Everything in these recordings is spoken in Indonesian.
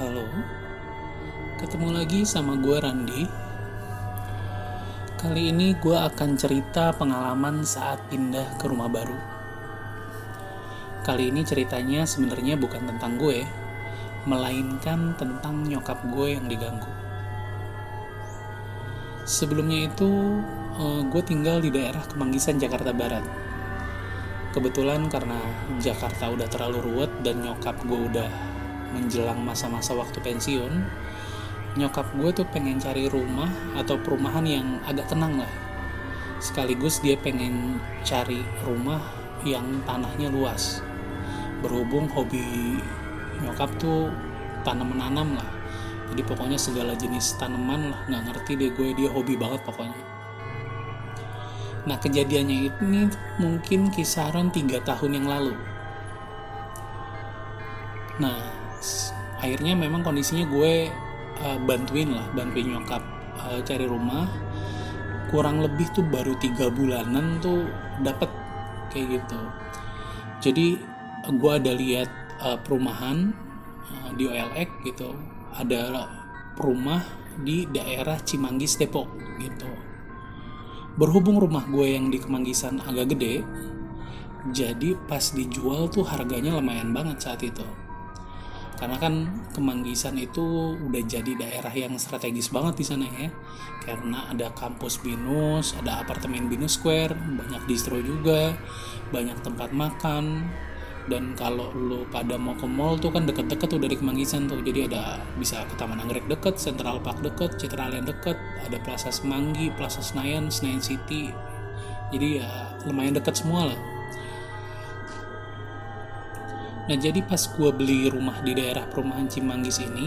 Halo, ketemu lagi sama gue Randi. Kali ini gue akan cerita pengalaman saat pindah ke rumah baru. Kali ini ceritanya sebenarnya bukan tentang gue, melainkan tentang nyokap gue yang diganggu. Sebelumnya itu, gue tinggal di daerah Kemanggisan, Jakarta Barat. Kebetulan karena Jakarta udah terlalu ruwet dan nyokap gue udah menjelang masa-masa waktu pensiun, nyokap gue tuh pengen cari rumah atau perumahan yang agak tenang lah. Sekaligus dia pengen cari rumah yang tanahnya luas. Berhubung hobi nyokap tuh tanam-menanam lah. Jadi pokoknya segala jenis tanaman lah, gak ngerti deh gue, dia hobi banget pokoknya. Nah kejadiannya ini mungkin kisaran 3 tahun yang lalu. Nah akhirnya memang kondisinya gue bantuin nyokap cari rumah. Kurang lebih tuh baru 3 bulanan tuh dapet kayak gitu. Jadi gue ada lihat perumahan di OLX gitu, ada rumah di daerah Cimanggis Depok gitu. Berhubung rumah gue yang di Kemanggisan agak gede, jadi pas dijual tuh harganya lumayan banget saat itu. Karena kan Kemanggisan itu udah jadi daerah yang strategis banget di sana ya. Karena ada kampus BINUS, ada apartemen BINUS Square, banyak distro juga, banyak tempat makan. Dan kalau lu pada mau ke mall tuh kan deket-deket tuh dari Kemanggisan tuh. Jadi ada bisa ke Taman Anggrek deket, Central Park deket, Citraland deket, ada Plaza Semanggi, Plaza Senayan, Senayan City. Jadi ya lumayan deket semua lah. Nah jadi pas gue beli rumah di daerah perumahan Cimanggis ini,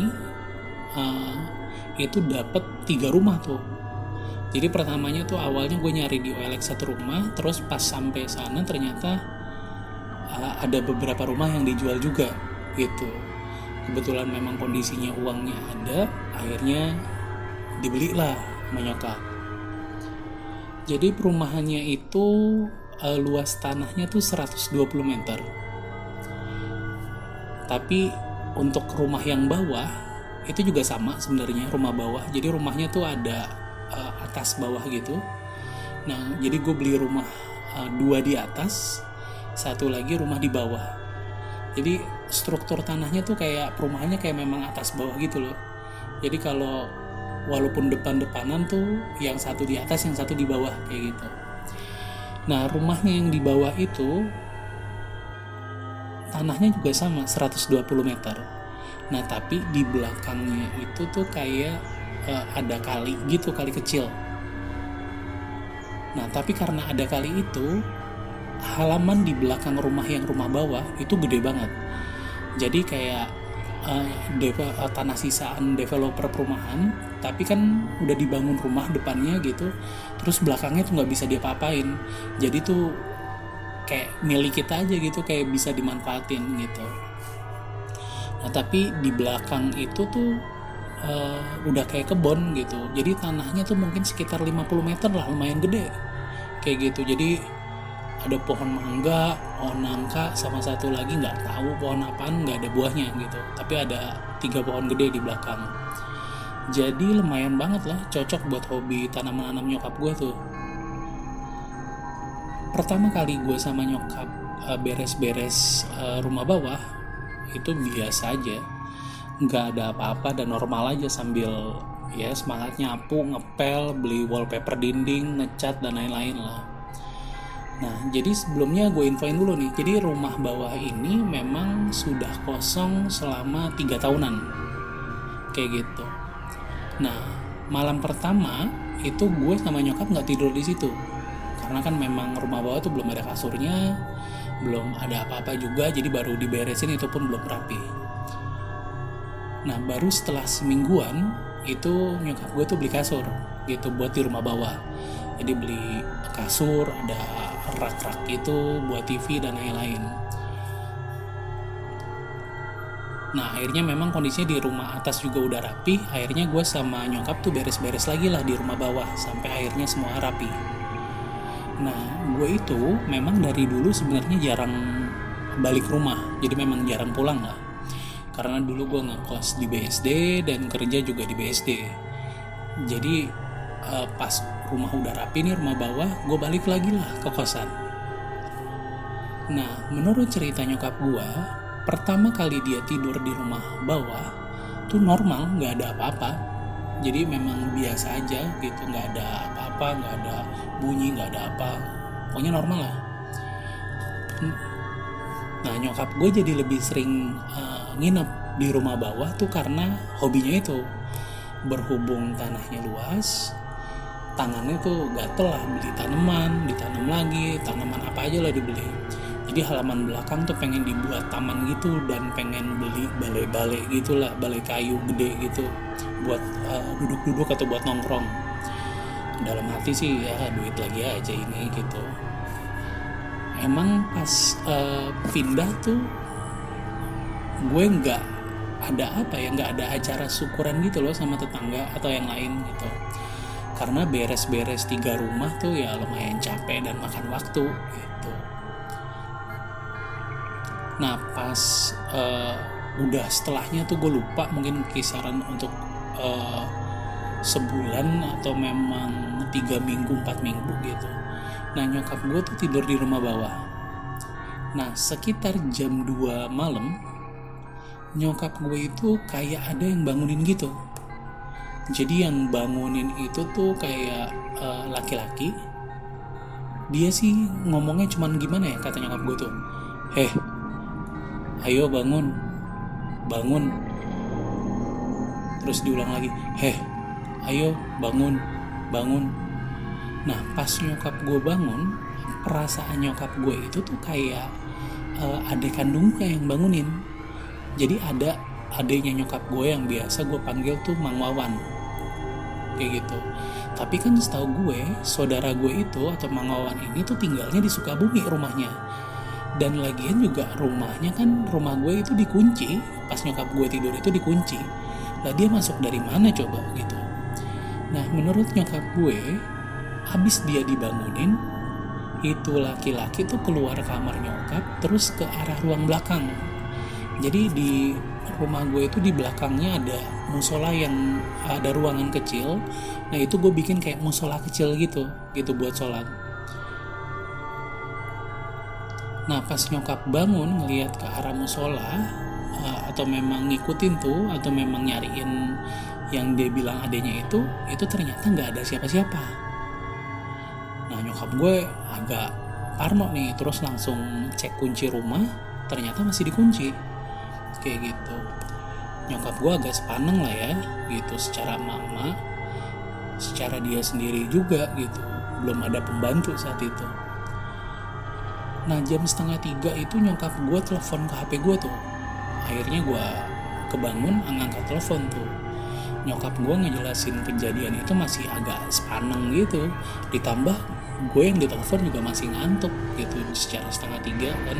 itu dapet 3 rumah tuh. Jadi pertamanya tuh awalnya gue nyari di OLX 1 rumah, terus pas sampai sana ternyata ada beberapa rumah yang dijual juga gitu. Kebetulan memang kondisinya uangnya ada, akhirnya dibelilah sama nyokap. Jadi perumahannya itu luas tanahnya tuh 120 meter. Tapi untuk rumah yang bawah itu juga sama sebenarnya, rumah bawah. Jadi rumahnya tuh ada atas bawah gitu. Nah jadi gue beli rumah 2 di atas, 1 lagi rumah di bawah. Jadi struktur tanahnya tuh kayak perumahannya kayak memang atas bawah gitu loh. Jadi kalau walaupun depan-depanan tuh yang 1 di atas, yang 1 di bawah kayak gitu. Nah rumahnya yang di bawah itu tanahnya juga sama 120 meter. Nah tapi di belakangnya itu tuh kayak ada kali gitu, kali kecil. Nah tapi karena ada kali itu, halaman di belakang rumah yang rumah bawah itu gede banget. Jadi kayak tanah sisaan developer perumahan, tapi kan udah dibangun rumah depannya gitu, terus belakangnya tuh nggak bisa diapa-apain. Jadi tuh kayak milik kita aja gitu, kayak bisa dimanfaatin gitu. Nah tapi di belakang itu tuh udah kayak kebon gitu. Jadi tanahnya tuh mungkin sekitar 50 meter lah, lumayan gede kayak gitu. Jadi ada pohon mangga, pohon nangka, sama 1 lagi nggak tahu pohon apaan, nggak ada buahnya gitu. Tapi ada 3 pohon gede di belakang. Jadi lumayan banget lah, cocok buat hobi tanam-menanam nyokap gue tuh. Pertama kali gue sama nyokap beres-beres rumah bawah itu biasa aja, nggak ada apa-apa dan normal aja, sambil ya semangat nyapu, ngepel, beli wallpaper dinding, ngecat dan lain-lain lah. Nah jadi sebelumnya gue infoin dulu nih, jadi rumah bawah ini memang sudah kosong selama 3 tahunan kayak gitu. Nah malam pertama itu gue sama nyokap nggak tidur di situ. Karena kan memang rumah bawah tuh belum ada kasurnya, belum ada apa-apa juga, jadi baru diberesin, itu pun belum rapi. Nah baru setelah semingguan itu nyokap gue tuh beli kasur gitu buat di rumah bawah. Jadi beli kasur, ada rak-rak gitu buat TV dan lain-lain. Nah akhirnya memang kondisinya di rumah atas juga udah rapi. Akhirnya gue sama nyokap tuh beres-beres lagi lah di rumah bawah sampai akhirnya semua rapi. Nah gue itu memang dari dulu sebenarnya jarang balik rumah, jadi memang jarang pulang lah. karena dulu gue ngekos di BSD dan kerja juga di BSD. Jadi pas rumah udah rapi nih, rumah bawah, gue balik lagi lah ke kosan. Nah, menurut cerita nyokap gue, pertama kali dia tidur di rumah bawah tuh normal, nggak ada apa-apa. Jadi memang biasa aja gitu, nggak ada apa-apa, nggak ada bunyi, nggak ada apa, pokoknya normal lah. Nah, nyokap gue jadi lebih sering nginep di rumah bawah tuh karena hobinya itu. Berhubung tanahnya luas, tangannya tuh gatel lah, beli tanaman, ditanam lagi, tanaman apa aja lah dibeli. Jadi halaman belakang tuh pengen dibuat taman gitu, dan pengen beli balai-balai gitulah, balai kayu gede gitu buat duduk-duduk atau buat nongkrong. Dalam hati sih ya duit lagi aja ini gitu. Emang pas pindah tuh gue nggak ada acara syukuran gitu loh sama tetangga atau yang lain gitu, karena beres-beres 3 rumah tuh ya lumayan capek dan makan waktu gitu. Nah pas udah setelahnya tuh gue lupa, mungkin kisaran untuk sebulan atau memang 3 minggu 4 minggu gitu. Nah nyokap gue tuh tidur di rumah bawah. Nah sekitar jam 2 malam nyokap gue itu kayak ada yang bangunin gitu. Jadi yang bangunin itu tuh kayak laki-laki. Dia sih ngomongnya cuman gimana ya, kata nyokap gue tuh, ayo bangun, bangun. Terus diulang lagi, ayo bangun, bangun. Nah pas nyokap gue bangun, perasaan nyokap gue itu tuh kayak adik kandungnya yang bangunin. Jadi ada adiknya nyokap gue yang biasa gue panggil tuh Mang Wawan, kayak gitu. Tapi kan setahu gue, saudara gue itu atau Mang Wawan ini tuh tinggalnya di Sukabumi rumahnya. Dan lagian juga rumahnya kan, rumah gue itu dikunci. Pas nyokap gue tidur itu dikunci. Lah dia masuk dari mana coba gitu. Nah menurut nyokap gue, habis dia dibangunin, itu laki-laki tuh keluar kamar nyokap terus ke arah ruang belakang. Jadi di rumah gue itu di belakangnya ada musola yang ada ruangan kecil. Nah itu gue bikin kayak musola kecil gitu buat sholat. Nah pas nyokap bangun ngelihat ke arah musola, atau memang ngikutin tuh, atau memang nyariin yang dia bilang adanya itu ternyata nggak ada siapa-siapa. Nah nyokap gue agak parno nih, terus langsung cek kunci rumah, ternyata masih dikunci. Kayak gitu. Nyokap gue agak sepaneng lah ya gitu, secara mama, secara dia sendiri juga gitu, belum ada pembantu saat itu. Nah jam 2:30 itu nyokap gue telepon ke HP gue tuh. Akhirnya gue kebangun, ngangkat telepon tuh. Nyokap gue ngejelasin kejadian itu masih agak sepaneng gitu, ditambah gue yang ditelepon juga masih ngantuk gitu, secara 2:30 kan.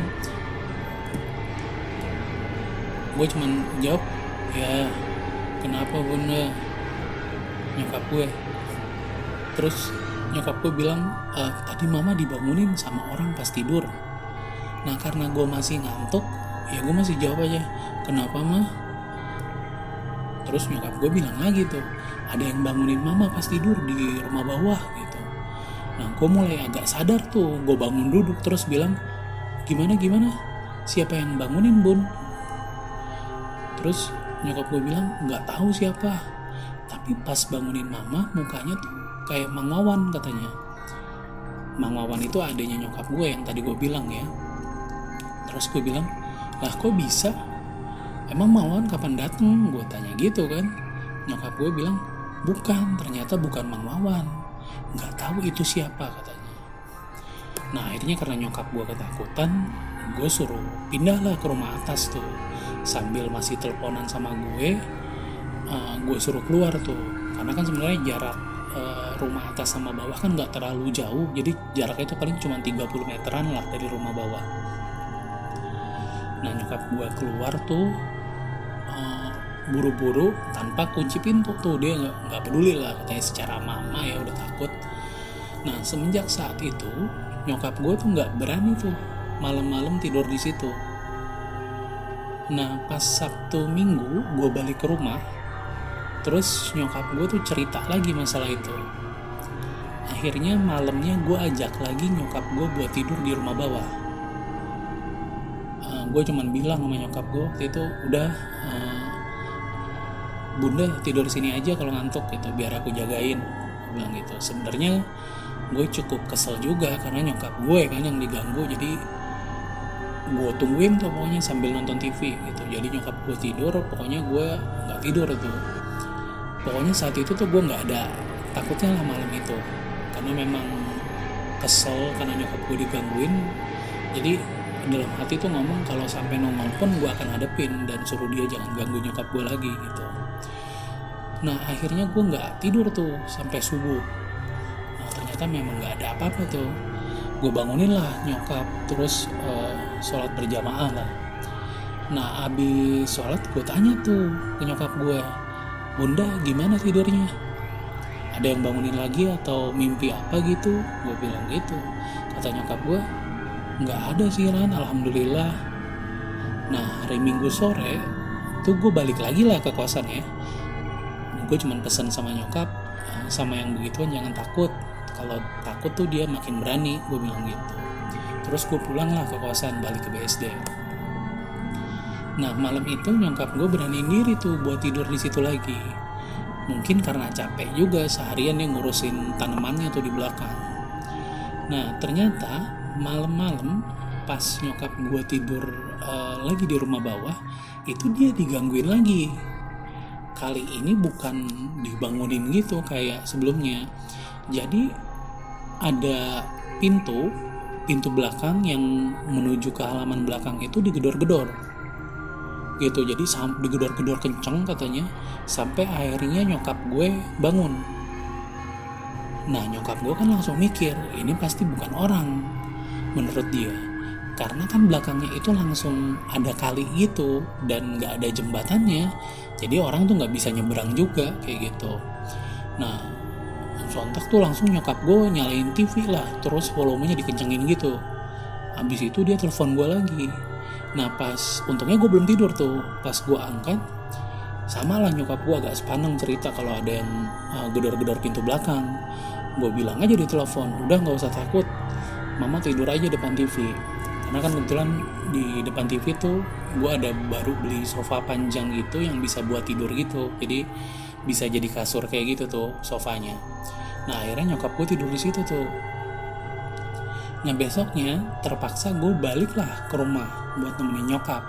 Gue cuman jawab, ya kenapa bunda, nyokap gue. Terus nyokap gue bilang, tadi mama dibangunin sama orang pas tidur. Nah karena gue masih ngantuk, ya gue masih jawab aja, kenapa mah. Terus nyokap gue bilang lagi tuh, ada yang bangunin mama pas tidur di rumah bawah gitu. Nah gue mulai agak sadar tuh, gue bangun duduk terus bilang, gimana siapa yang bangunin bun? Terus nyokap gue bilang, nggak tahu siapa, tapi pas bangunin mama mukanya tuh kayak Mang Wawan katanya. Mang Wawan itu adanya nyokap gue yang tadi gue bilang ya. Terus gue bilang, lah kok bisa? Emang Mang Wawan kapan dateng? Gue tanya gitu kan. Nyokap gue bilang, bukan, ternyata bukan Mang Wawan, nggak tahu itu siapa katanya. Nah akhirnya karena nyokap gue ketakutan, gue suruh pindahlah ke rumah atas tuh. Sambil masih teleponan sama gue suruh keluar tuh, karena kan sebenarnya jarak rumah atas sama bawah kan nggak terlalu jauh, jadi jaraknya itu paling cuma 30 meteran lah dari rumah bawah. Nah nyokap gue keluar tuh buru-buru tanpa kunci pintu tuh, dia nggak peduli lah katanya, secara mama ya udah takut. Nah semenjak saat itu nyokap gue tuh nggak berani tuh malam-malam tidur di situ. Nah pas Sabtu Minggu gue balik ke rumah, terus nyokap gue tuh cerita lagi masalah itu. Akhirnya malamnya gue ajak lagi nyokap gue buat tidur di rumah bawah. Gue cuman bilang sama nyokap gue waktu itu, udah bunda tidur sini aja kalau ngantuk gitu, biar aku jagain, gue bilang gitu. Sebenarnya gue cukup kesel juga karena nyokap gue kan yang diganggu, jadi gue tungguin tuh pokoknya sambil nonton TV gitu. Jadi nyokap gue tidur, pokoknya gue nggak tidur tuh. Pokoknya saat itu tuh gue nggak ada takutnya lah malam itu, karena memang kesel karena nyokap gue digangguin. Jadi dalam hati tuh ngomong kalau sampai nongol pun gue akan hadepin dan suruh dia jangan ganggu nyokap gue lagi gitu. Nah akhirnya gue nggak tidur tuh sampai subuh. Nah ternyata memang nggak ada apa-apa tuh. Gue bangunin lah nyokap, terus sholat berjamaah lah. Nah abis sholat gue tanya tuh ke nyokap gue, bunda gimana tidurnya? Ada yang bangunin lagi atau mimpi apa gitu? Gue bilang gitu. Kata nyokap gue, nggak ada sih Ran, alhamdulillah. Nah hari Minggu sore tuh gue balik lagi lah ke kosan ya. Gue cuman pesen sama nyokap, sama yang begituan jangan takut. Kalau takut tuh dia makin berani, gue bilang gitu. Terus gue pulang lah ke kosan, balik ke BSD. Nah malam itu nyokap gue beraniin diri tuh buat tidur di situ lagi. Mungkin karena capek juga seharian dia ngurusin tanamannya tuh di belakang. Nah ternyata malam-malam pas nyokap gue tidur lagi di rumah bawah, itu dia digangguin lagi. Kali ini bukan dibangunin gitu kayak sebelumnya. Jadi ada pintu belakang yang menuju ke halaman belakang itu digedor-gedor gitu. Jadi digedor-gedor kenceng katanya, sampai akhirnya nyokap gue bangun. Nah nyokap gue kan langsung mikir ini pasti bukan orang menurut dia, karena kan belakangnya itu langsung ada kali gitu dan nggak ada jembatannya, jadi orang tuh nggak bisa nyebrang juga kayak gitu. Nah sontak tuh langsung nyokap gue nyalain TV lah, terus volumenya dikencengin gitu. Habis itu dia telepon gue lagi. Nah pas untungnya gue belum tidur tuh, pas gue angkat sama lah nyokap gue agak sepaneng cerita kalau ada yang gedor-gedor pintu belakang. Gue bilang aja di telepon, udah nggak usah takut, mama tidur aja depan TV. Karena kan kebetulan di depan TV tuh gue ada baru beli sofa panjang gitu yang bisa buat tidur gitu, jadi bisa jadi kasur kayak gitu tuh sofanya. Nah akhirnya nyokap gue tidur di situ tuh. Nah besoknya terpaksa gue balik lah ke rumah buat nemenin nyokap,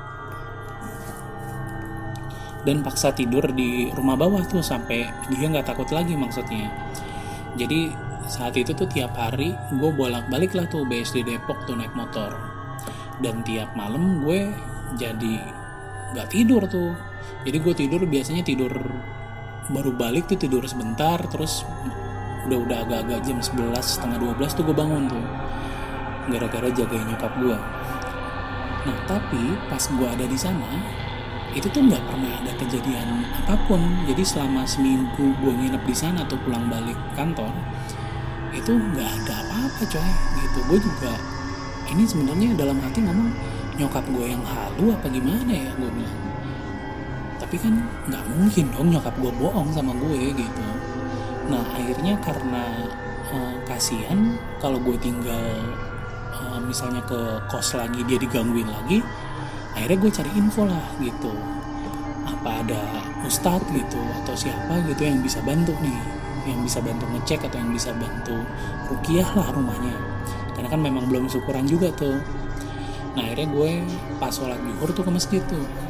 dan paksa tidur di rumah bawah tuh sampai dia nggak takut lagi maksudnya. Jadi saat itu tuh tiap hari gue bolak-balik lah tuh BSD Depok tuh naik motor, dan tiap malam gue jadi nggak tidur tuh. Jadi gue tidur biasanya tidur baru balik tuh tidur sebentar, terus udah agak-agak jam 11 setengah 12 tuh gue bangun tuh gara-gara jagain nyokap gue. Nah tapi pas gue ada di sana itu tuh nggak pernah ada kejadian apapun. Jadi selama seminggu gue nginep di sana tuh pulang balik kantor itu nggak ada apa-apa coy gitu. Gue juga ini sebenarnya dalam hati ngomong nyokap gue yang halu apa gimana ya, gue bilang. Tapi kan nggak mungkin dong nyokap gue bohong sama gue gitu. Nah akhirnya karena kasihan kalau gue tinggal misalnya ke kos lagi dia digangguin lagi, akhirnya gue cari info lah gitu, apa ada ustadz gitu atau siapa gitu yang bisa bantu nih, yang bisa bantu ngecek atau yang bisa bantu ruqyah lah rumahnya, karena kan memang belum syukuran juga tuh. Nah akhirnya gue pas sholat zuhur tuh ke masjid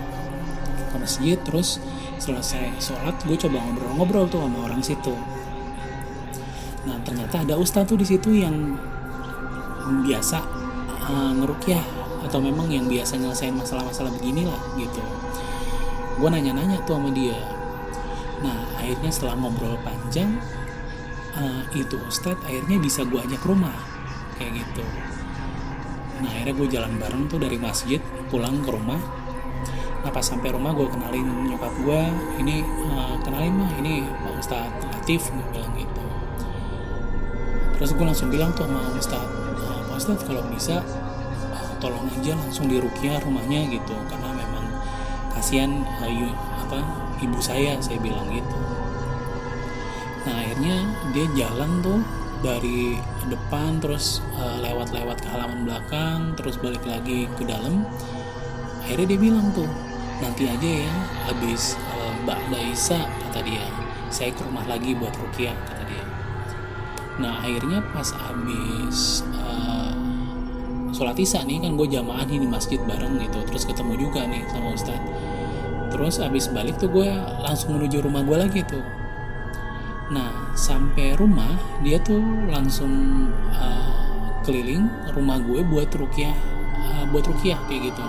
terus selesai sholat gue coba ngobrol-ngobrol tuh sama orang situ. Nah ternyata ada ustadz tuh di situ yang biasa ngeruqyah atau memang yang biasa nyelesain masalah-masalah beginilah gitu. Gue nanya-nanya tuh sama dia. Nah akhirnya setelah ngobrol panjang itu ustadz akhirnya bisa gue ajak ke rumah kayak gitu. Nah akhirnya gue jalan bareng tuh dari masjid pulang ke rumah. Nah pas sampai rumah gue kenalin nyokap gue, ini kenalin mah ini Pak Ustadz Latif, gue bilang gitu. Terus gue langsung bilang tuh sama Ustadz, Pak Ustadz kalau bisa tolong aja langsung diruqyah rumahnya gitu, karena memang kasihan ibu saya bilang gitu. Nah akhirnya dia jalan tuh dari depan terus lewat ke halaman belakang terus balik lagi ke dalam. Akhirnya dia bilang tuh, nanti aja ya habis Ba'da Isya, kata dia, saya ke rumah lagi buat ruqyah, kata dia. Nah akhirnya pas habis sholat Isya nih, kan gue jamaah nih di masjid bareng gitu, terus ketemu juga nih sama Ustadz. Terus abis balik tuh gue langsung menuju rumah gue lagi tuh. Nah sampai rumah dia tuh langsung keliling rumah gue buat ruqyah kayak gitu.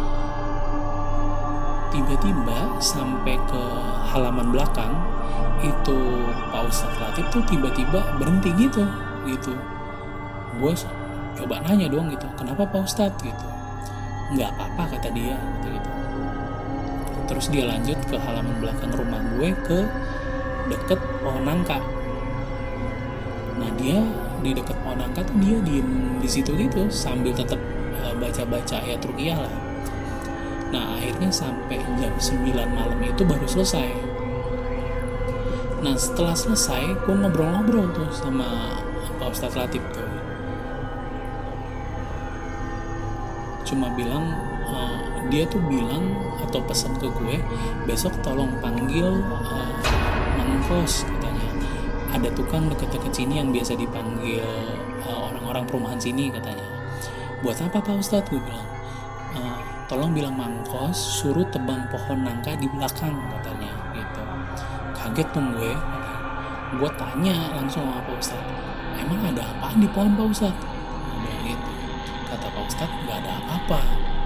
Tiba-tiba sampai ke halaman belakang itu Pak Ustadz Latif tuh tiba-tiba berhenti gitu. Gue coba nanya dong gitu, kenapa Pak Ustadz gitu? Nggak apa-apa, kata dia gitu. Terus dia lanjut ke halaman belakang rumah gue ke deket pohon nangka. Nah dia di deket pohon nangka tuh dia diem di situ gitu sambil tetap baca-baca ayat ruqyah lah. Nah akhirnya sampai jam 9 malam itu baru selesai. Nah setelah selesai gue ngobrol-ngobrol tuh sama Pak Ustadz Latif tuh. Cuma bilang, dia tuh bilang atau pesan ke gue, besok tolong panggil Mangkos, katanya. Ada tukang deket-deket sini yang biasa dipanggil orang-orang perumahan sini, katanya. Buat apa Pak Ustadz? Gue bilang, tolong bilang Mangkos suruh tebang pohon nangka di belakang, katanya gitu. Kaget tuh gue tanya langsung sama Pak Ustadz, emang ada apaan di pohon Pak Ustadz? Gitu. Kata Pak Ustadz, nggak ada apa-apa.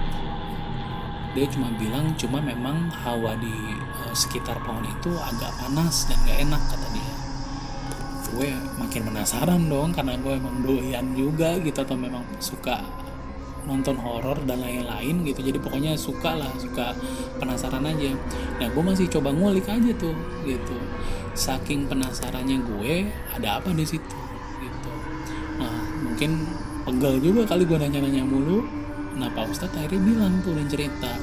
Dia cuma bilang cuma memang hawa di sekitar pohon itu agak panas dan nggak enak, kata dia. Gue makin penasaran dong karena gue emang doyan juga gitu, atau memang suka nonton horor dan lain-lain gitu. Jadi pokoknya suka penasaran aja. Nah gue masih coba ngulik aja tuh gitu. Saking penasarannya gue ada apa di situ gitu. Nah mungkin pegel juga kali gue nanya-nanya mulu. Nah Pak Ustadz akhirnya bilang tuh dan cerita.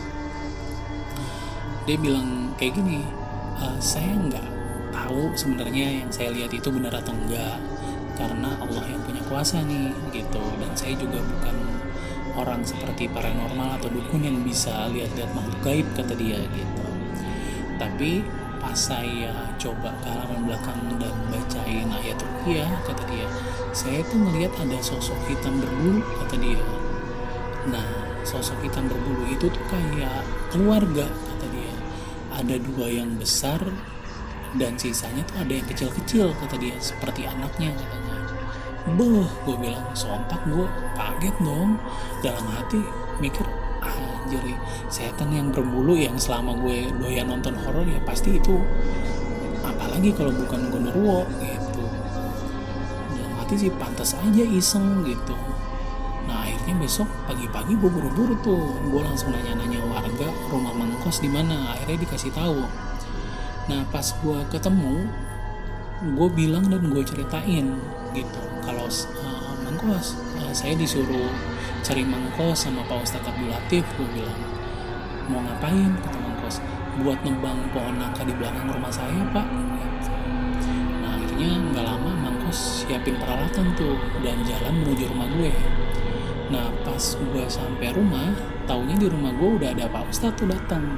Dia bilang kayak gini, saya nggak tahu sebenarnya yang saya lihat itu benar atau enggak, karena Allah yang punya kuasa nih gitu. Dan saya juga bukan orang seperti paranormal atau dukun yang bisa lihat-lihat makhluk gaib, kata dia gitu. Tapi pas saya coba ke halaman belakang dan bacain ayat ruqyah, kata dia, saya tuh melihat ada sosok hitam berbulu, kata dia. Nah sosok hitam berbulu itu tuh kayak keluarga, kata dia. Ada 2 yang besar dan sisanya tuh ada yang kecil-kecil, kata dia, seperti anaknya, katanya. Gue bilang sontak, gue kaget dong. Dalam hati mikir, anjir, setan yang berbulu yang selama gue doyan nonton horor ya pasti itu, apalagi kalau bukan gondorwo gitu. Dalam hati sih pantas aja iseng gitu. Nah akhirnya besok pagi-pagi gue buru-buru tuh, gue langsung nanya-nanya warga rumah Mangkos di mana. Akhirnya dikasih tahu. Nah pas gue ketemu, gue bilang dan gue ceritain gitu, kalau Mangkos, saya disuruh cari Mangkos sama Pak Ustadz Abdul Latif. Gue bilang, mau ngapain? Kata Mangkos, buat nebang pohon nangka di belakang rumah saya Pak gitu. Nah akhirnya gak lama Mangkos siapin peralatan tuh dan jalan menuju rumah gue. Nah pas gue sampai rumah, taunya di rumah gue udah ada Pak Ustadz tuh datang.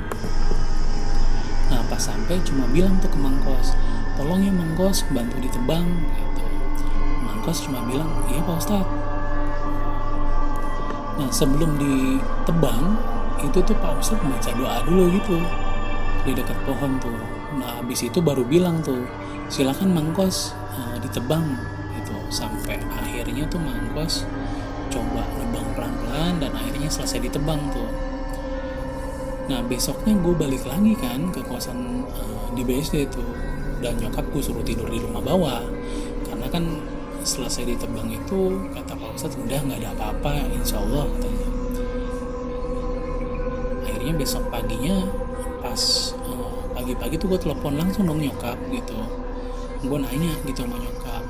Nah pas sampai cuma bilang tuh ke Mangkos, tolong ya Mangkos bantu ditebang gitu. Mangkos cuma bilang, iya Pak Ustadz. Nah sebelum ditebang itu tuh Pak Ustadz baca doa dulu gitu di dekat pohon tuh. Nah habis itu baru bilang tuh, silakan Mangkos ditebang gitu. Sampai akhirnya tuh Mangkos coba nebang pelan-pelan dan akhirnya selesai ditebang tuh. Nah besoknya gue balik lagi kan ke kosan di BSD tuh, dan nyokap gue suruh tidur di rumah bawah karena kan selesai ditebang itu kata Pak Ustadz udah nggak ada apa-apa insya Allah, katanya. Akhirnya besok paginya pas pagi-pagi tuh gue telepon langsung dong nyokap gitu. Gue nanya gitu sama nyokap,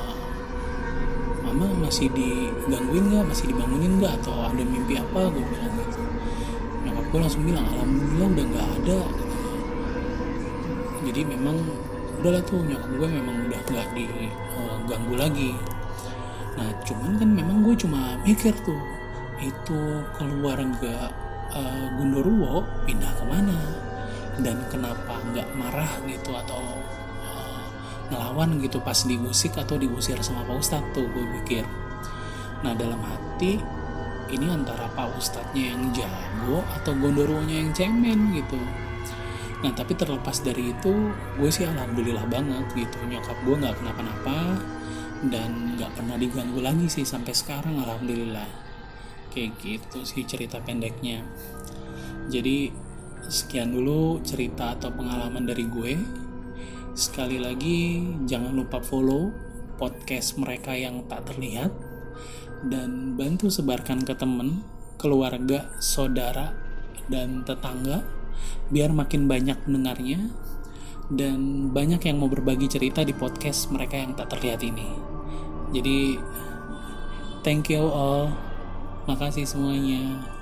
Mama masih digangguin nggak, masih dibangunin nggak, atau ada mimpi apa? Gue bilang gitu. Nyokap gue langsung bilang alhamdulillah udah nggak ada. Jadi memang udahlah tuh, nyokap gue memang udah nggak diganggu lagi. Nah cuman kan memang gue cuma mikir tuh, itu keluarga Gundurwo pindah kemana, dan kenapa nggak marah gitu atau ngelawan gitu pas diusik atau diusir sama Pak Ustadz tuh, gue pikir. Nah dalam hati, ini antara Pak Ustadznya yang jago atau Gondorwonya yang cemen gitu. Nah tapi terlepas dari itu, gue sih alhamdulillah banget gitu, nyokap gue nggak kenapa-napa dan nggak pernah diganggu lagi sih sampai sekarang, alhamdulillah. Kayak gitu sih cerita pendeknya. Jadi sekian dulu cerita atau pengalaman dari gue. Sekali lagi jangan lupa follow podcast Mereka Yang Tak Terlihat, dan bantu sebarkan ke temen, keluarga, saudara, dan tetangga biar makin banyak pendengarnya dan banyak yang mau berbagi cerita di podcast Mereka Yang Tak Terlihat ini. Jadi thank you all, makasih semuanya.